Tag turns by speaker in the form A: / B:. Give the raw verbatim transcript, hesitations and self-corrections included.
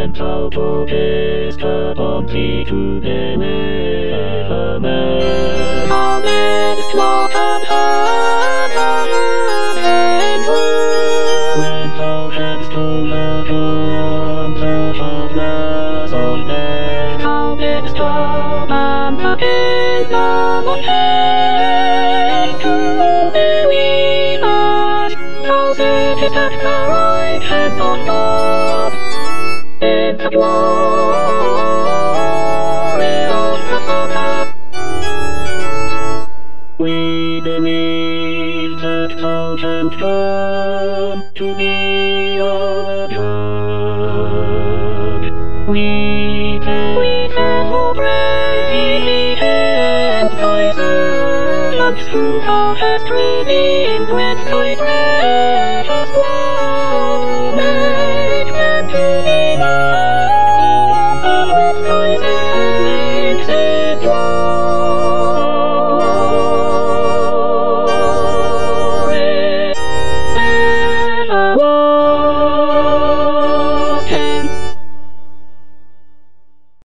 A: went out of his bounty to deliver men. How didst walk and hurt and when thou hadst told the bones of helpless old men? How didst thou man the kingdom of heaven to believe us? Thou sittest at the right hand of God, in the glory of the Father. We believe that thou canst come to be our judge. We we therefore praise thee and thy servants who thou hast redeemed with thy grace.